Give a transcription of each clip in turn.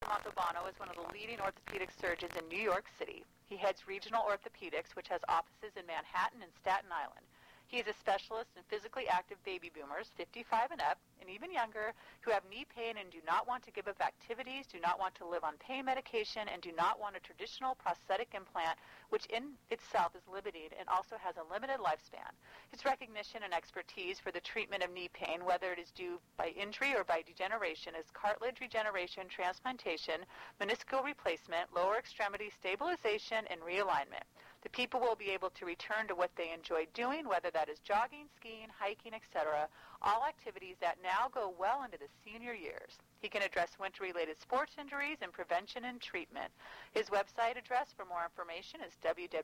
Dr. Montalbano is one of the leading orthopedic surgeons in New York City. He heads Regional Orthopedics, which has offices in Manhattan and Staten Island. He is a specialist in physically active baby boomers, 55 and up, and even younger, who have knee pain and do not want to give up activities, do not want to live on pain medication, and do not want a traditional prosthetic implant, which in itself is limited and also has a limited lifespan. His recognition and expertise for the treatment of knee pain, whether it is due by injury or by degeneration, is cartilage regeneration, transplantation, meniscal replacement, lower extremity stabilization, and realignment. The people will be able to return to what they enjoy doing, whether that is jogging, skiing, hiking, etc., all activities that now go well into the senior years. He can address winter-related sports injuries and prevention and treatment. His website address for more information is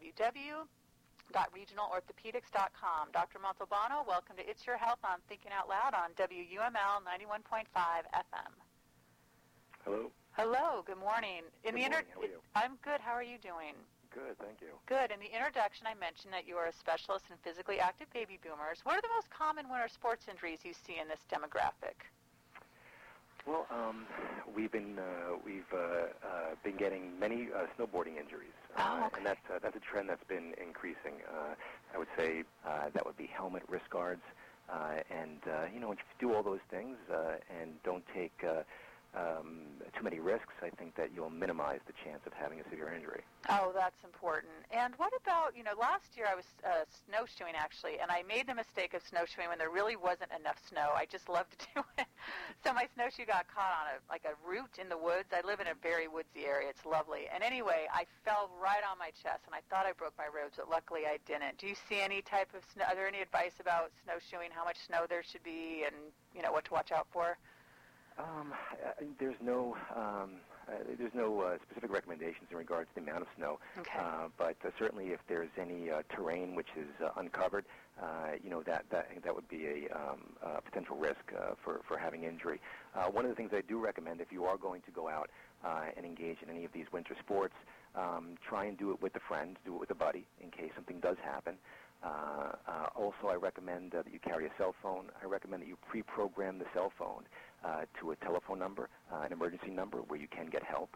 www.regionalorthopedics.com. Dr. Montalbano, welcome to It's Your Health on Thinking Out Loud on WUML 91.5 FM. Hello. Hello, good morning. Good morning, how are you? I'm good. How are you doing? Good, thank you. Good. In the introduction, I mentioned that you are a specialist in physically active baby boomers. What are the most common winter sports injuries you see in this demographic? Well, we've been getting many snowboarding injuries, okay. and that's a trend that's been increasing. I would say that would be helmet, wrist guards, and if you do all those things and don't take too many risks, I think that you'll minimize the chance of having a severe injury. Oh, that's important. And what about, last year I was snowshoeing, actually, and I made the mistake of snowshoeing when there really wasn't enough snow. I just love to do it. So my snowshoe got caught on a root in the woods. I live in a very woodsy area. It's lovely. And anyway, I fell right on my chest, and I thought I broke my ribs, but luckily I didn't. Do you see any type of snow? Are there any advice about snowshoeing, how much snow there should be, and, what to watch out for? There's no specific recommendations in regards to the amount of snow. Okay. But certainly, if there's any terrain which is uncovered, that would be a potential risk for having injury. One of the things I do recommend, if you are going to go out and engage in any of these winter sports, try and do it with a friend, do it with a buddy, in case something does happen. Also, I recommend that you carry a cell phone. I recommend that you pre-program the cell phone to a telephone number, an emergency number where you can get help.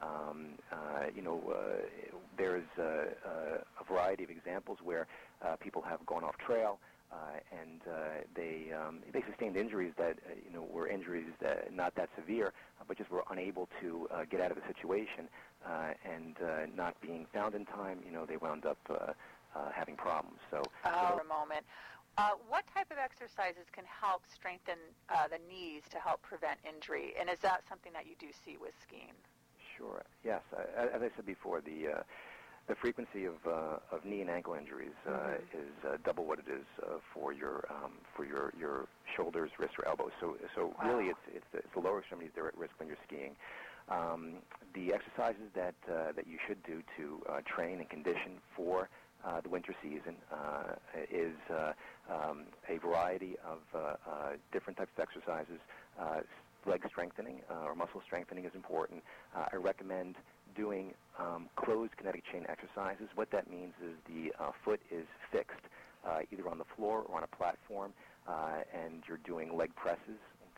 There's a variety of examples where people have gone off trail and they sustained injuries that were injuries that not that severe, but just were unable to get out of the situation, and not being found in time. They wound up having problems. So, for a moment. What type of exercises can help strengthen the knees to help prevent injury? And is that something that you do see with skiing? Sure. Yes. As I said before, the frequency of knee and ankle injuries is double what it is for your shoulders, wrists, or elbows. So wow. Really, it's the lower extremities that are at risk when you're skiing. The exercises that you should do to train and condition for the winter season is a variety of different types of exercises. Leg strengthening or muscle strengthening is important. I recommend doing closed kinetic chain exercises. What that means is the foot is fixed either on the floor or on a platform, and you're doing leg presses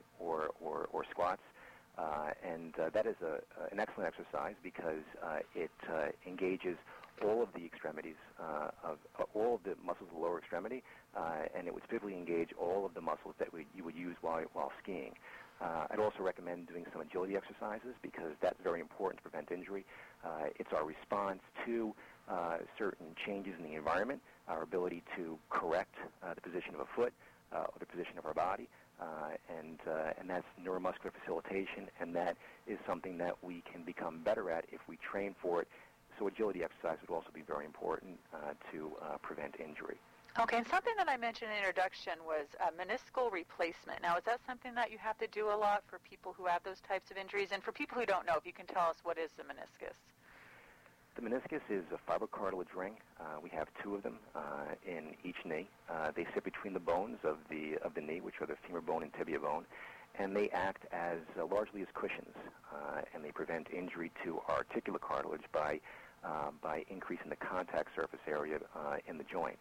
or squats. And that is an excellent exercise because it engages all of the extremities of all of the muscles of the lower extremity, and it would specifically engage all of the muscles that you would use while skiing. I'd also recommend doing some agility exercises because that's very important to prevent injury. It's our response to certain changes in the environment, our ability to correct the position of a foot or the position of our body, and that's neuromuscular facilitation, and that is something that we can become better at if we train for it. So agility exercise would also be very important to prevent injury. Okay, and something that I mentioned in the introduction was meniscal replacement. Now, is that something that you have to do a lot for people who have those types of injuries? And for people who don't know, if you can tell us, what is the meniscus? The meniscus is a fibrocartilage ring. We have two of them in each knee. They sit between the bones of the knee, which are the femur bone and tibia bone, and they act as largely as cushions, and they prevent injury to our articular cartilage by increasing the contact surface area in the joint.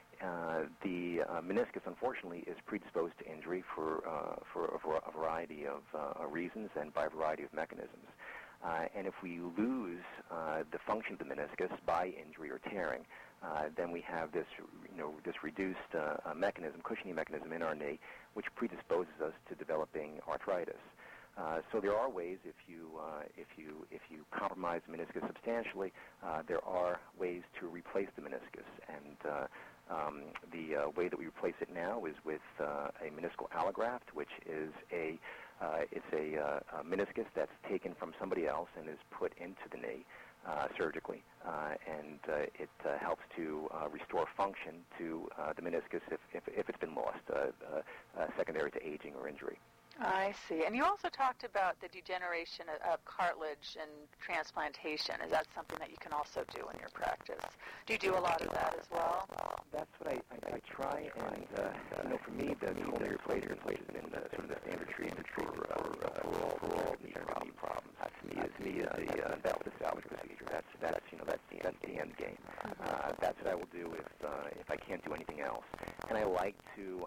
The meniscus, unfortunately, is predisposed to injury for a variety of reasons and by a variety of mechanisms. And if we lose the function of the meniscus by injury or tearing, then we have this, this reduced cushioning mechanism in our knee, which predisposes us to developing arthritis. So there are ways, if you compromise the meniscus substantially, there are ways to replace the meniscus. And the way that we replace it now is with a meniscal allograft, which is it's a meniscus that's taken from somebody else and is put into the knee surgically, and it helps to restore function to the meniscus if it's been lost, secondary to aging or injury. I see. And you also talked about the degeneration of cartilage and transplantation. Is that something that you can also do in your practice? Do you do a lot of that as well? That's what I try, and for me, the coronary replacement has been sort of the standard treatment for all knee problems. To me, that's the salvage procedure. That's the end game. That's what I will do if I can't do anything else. And I like to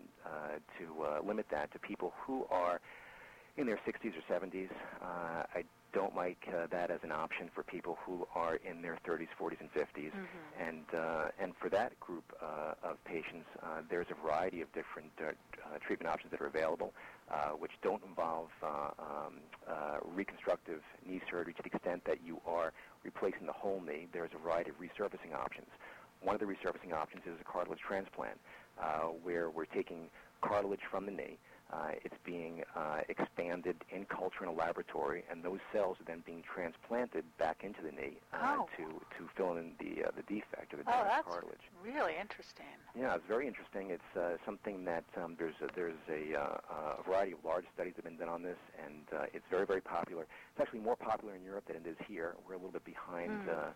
limit that to people who are in their 60s or 70s. I don't like that as an option for people who are in their 30s, 40s, and 50s. And for that group of patients, there's a variety of different treatment options that are available, which don't involve reconstructive knee surgery to the extent that you are replacing the whole knee. There's a variety of resurfacing options. One of the resurfacing options is a cartilage transplant, where we're taking cartilage from the knee. It's being expanded in culture in a laboratory, and those cells are then being transplanted back into the knee to fill in the defect or the damaged cartilage. Really interesting. Yeah, it's very interesting. It's something that there's a variety of large studies that have been done on this, and it's very, very popular. It's actually more popular in Europe than it is here. We're a little bit behind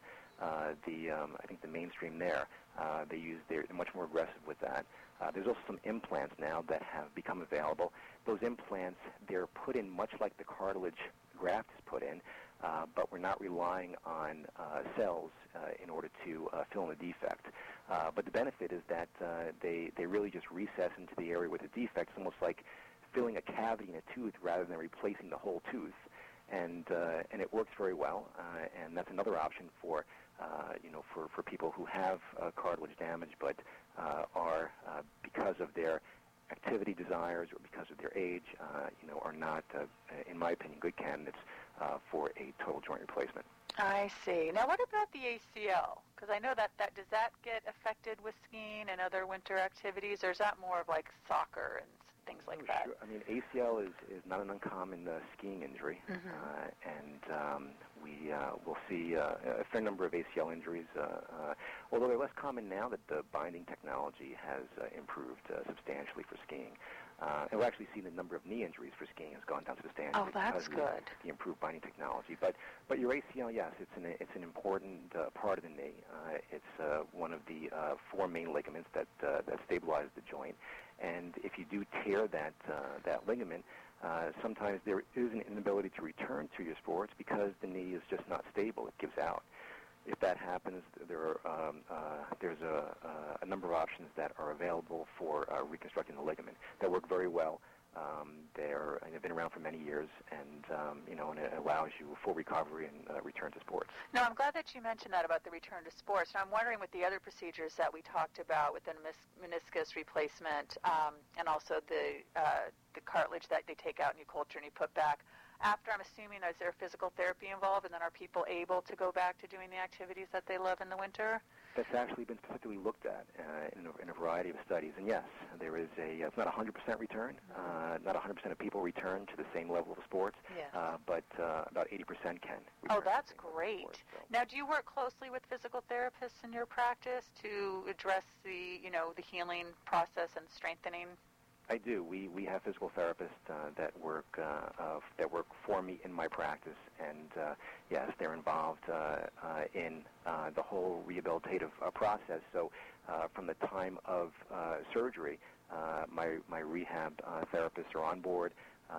I think the mainstream there. They're much more aggressive with that. There's also some implants now that have become available. Those implants, they're put in much like the cartilage graft is put in, but we're not relying on cells in order to fill in the defect. But the benefit is that they really just recess into the area with the defect. It's almost like filling a cavity in a tooth rather than replacing the whole tooth. And it works very well, and that's another option for people who have cartilage damage, but are because of their activity desires or because of their age, are not, in my opinion, good candidates for a total joint replacement. I see. Now, what about the ACL? Because I know that does that get affected with skiing and other winter activities, or is that more of like soccer and things like that? Sure. I mean, ACL is not an uncommon skiing injury, and we will see a fair number of ACL injuries, although they're less common now that the binding technology has improved substantially for skiing. And we've actually seen the number of knee injuries for skiing has gone down substantially because of the improved binding technology. But your ACL, yes, it's an important part of the knee. It's one of the four main ligaments that stabilize the joint. And if you do tear that ligament, sometimes there is an inability to return to your sports because the knee is just not stable. It gives out. If that happens, there's a number of options that are available for reconstructing the ligament that work very well. They've been around for many years, and it allows you full recovery and return to sports. No, I'm glad that you mentioned that about the return to sports. And I'm wondering with the other procedures that we talked about with the meniscus replacement and also the cartilage that they take out and you culture and you put back. After, I'm assuming, is there physical therapy involved, and then are people able to go back to doing the activities that they love in the winter? That's actually been specifically looked at in a variety of studies. And yes, there is it's not 100% return. Not 100% of people return to the same level of sports, but about 80% can. Oh, that's great. Sports, so. Now, do you work closely with physical therapists in your practice to address the healing process and strengthening? I do. We have physical therapists that work for me in my practice, and yes, they're involved in the whole rehabilitative process. So, from the time of surgery, my rehab therapists are on board.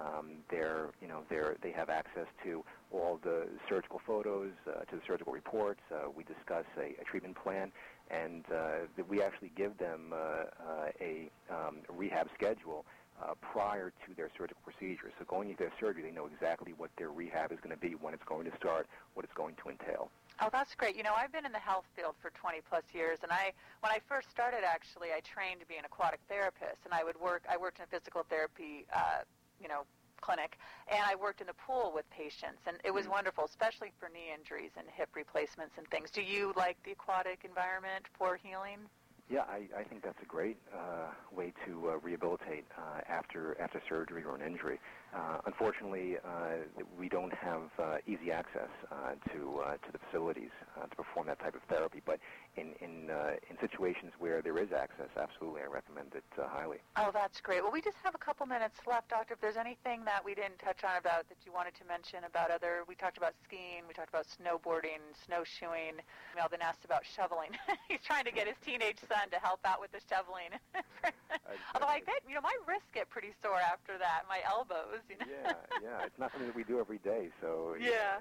They have access to all the surgical photos, to the surgical reports. We discuss a treatment plan. And we actually give them a rehab schedule prior to their surgical procedure. So going into their surgery, they know exactly what their rehab is going to be, when it's going to start, what it's going to entail. Oh, that's great. You know, I've been in the health field for 20-plus years, and when I first started, actually, I trained to be an aquatic therapist, and I worked in a physical therapy, clinic, and I worked in the pool with patients, and it was wonderful, especially for knee injuries and hip replacements and things. Do you like the aquatic environment for healing? Yeah, I think that's a great way to rehabilitate after surgery or an injury. Unfortunately, we don't have easy access to the facilities to perform that type of therapy. But in situations where there is access, absolutely, I recommend it highly. Oh, that's great. Well, we just have a couple minutes left, Doctor. If there's anything that we didn't touch on about that you wanted to mention about we talked about skiing, we talked about snowboarding, snowshoeing. Melvin asked about shoveling. He's trying to get his teenage son to help out with the shoveling. Although I bet, my wrists get pretty sore after that, my elbows. Yeah. It's not something that we do every day, so yeah,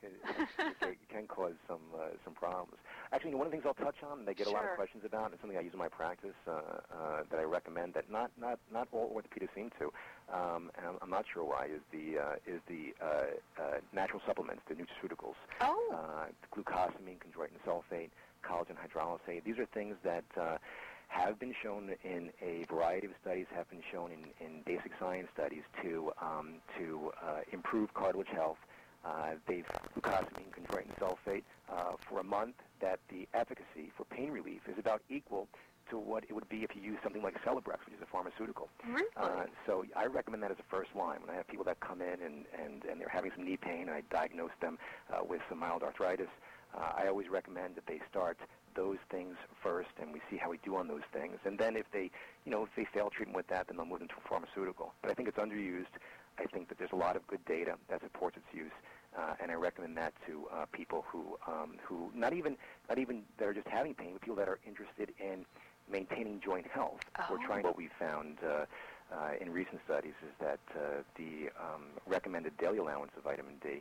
it can cause some problems. Actually, one of the things I'll touch on, and I get a lot of questions about, and something I use in my practice that I recommend that not all orthopedists seem to, and I'm not sure why, is the natural supplements, the nutraceuticals. Glucosamine, chondroitin sulfate, collagen hydrolysate. These are things that have been shown in a variety of studies, have been shown in basic science studies to improve cartilage health. Glucosamine, chondroitin sulfate, for a month, that the efficacy for pain relief is about equal to what it would be if you use something like Celebrex, which is a pharmaceutical. Really? So I recommend that as a first line. When I have people that come in and they're having some knee pain, and I diagnose them with some mild arthritis, I always recommend that they start those things first, and we see how we do on those things. And then if they fail treatment with that, then they'll move into a pharmaceutical. But I think it's underused. I think that there's a lot of good data that supports its use, and I recommend that to people who not even that are just having pain, but people that are interested in maintaining joint health. We're trying. What we found in recent studies is that the recommended daily allowance of vitamin D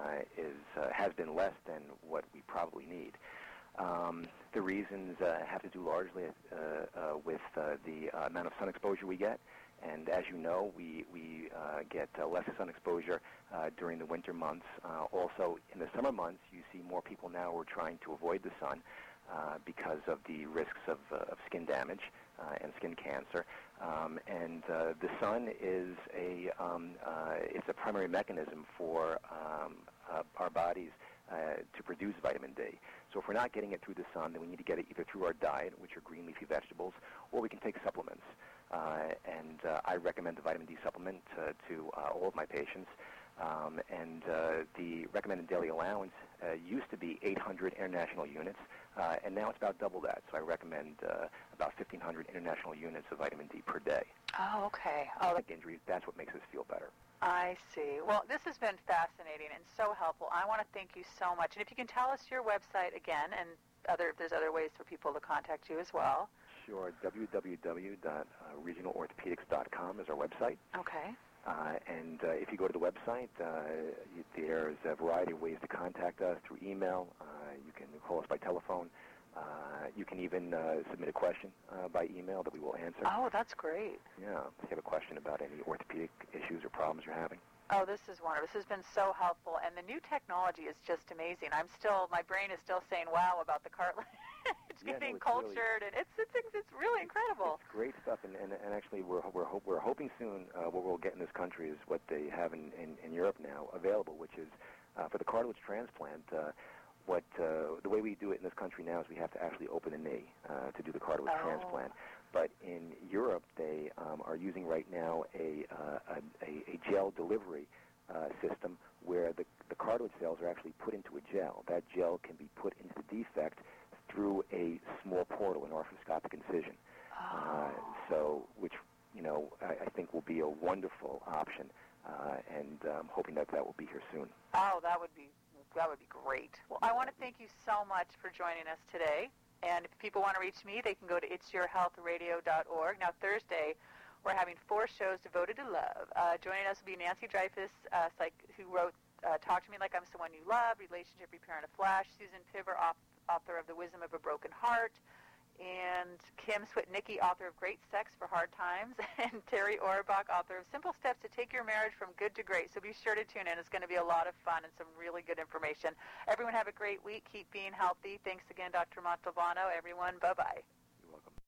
has been less than what we probably need. The reasons have to do largely with the amount of sun exposure we get. And as you know, we get less sun exposure during the winter months. Also, in the summer months, you see more people now who are trying to avoid the sun because of the risks of skin damage and skin cancer. And the sun is it's a primary mechanism for our bodies to produce vitamin D. So if we're not getting it through the sun, then we need to get it either through our diet, which are green leafy vegetables, or we can take supplements. And I recommend the vitamin D supplement to all of my patients. And the recommended daily allowance used to be 800 international units, and now it's about double that. So I recommend about 1,500 international units of vitamin D per day. Oh, okay. Injuries, that's what makes us feel better. I see. Well, this has been fascinating and so helpful. I want to thank you so much. And if you can tell us your website again, and if there's other ways for people to contact you as well. Sure. www.regionalorthopedics.com is our website. Okay. And if you go to the website, there's a variety of ways to contact us through email. You can call us by telephone. You can even submit a question by email that we will answer. Oh, that's great. Yeah, if you have a question about any orthopedic issues or problems you're having. Oh, this is wonderful. This has been so helpful, and the new technology is just amazing. My brain is still saying wow about the cartilage. It's getting cultured, and it's really incredible. It's great stuff, and actually we're hoping soon what we'll get in this country is what they have in Europe now available, which is for the cartilage transplant. The way we do it in this country now is we have to actually open a knee to do the cartilage transplant. But in Europe, they are using right now a gel delivery system where the cartilage cells are actually put into a gel. That gel can be put into the defect through a small portal, an arthroscopic incision. So, which I think will be a wonderful option, and I'm hoping that will be here soon. Oh, that would be great. Well, I want to thank you so much for joining us today. And if people want to reach me, they can go to itsyourhealthradio.org. Now, Thursday, we're having 4 shows devoted to love. Joining us will be Nancy Dreyfus, who wrote Talk to Me Like I'm Someone You Love, Relationship Repair in a Flash. Susan Piver, author of The Wisdom of a Broken Heart. and Kim Switnicki, author of Great Sex for Hard Times, and Terry Auerbach, author of Simple Steps to Take Your Marriage from Good to Great. So be sure to tune in. It's going to be a lot of fun and some really good information. Everyone have a great week. Keep being healthy. Thanks again, Dr. Montalbano. Everyone, bye-bye. You're welcome.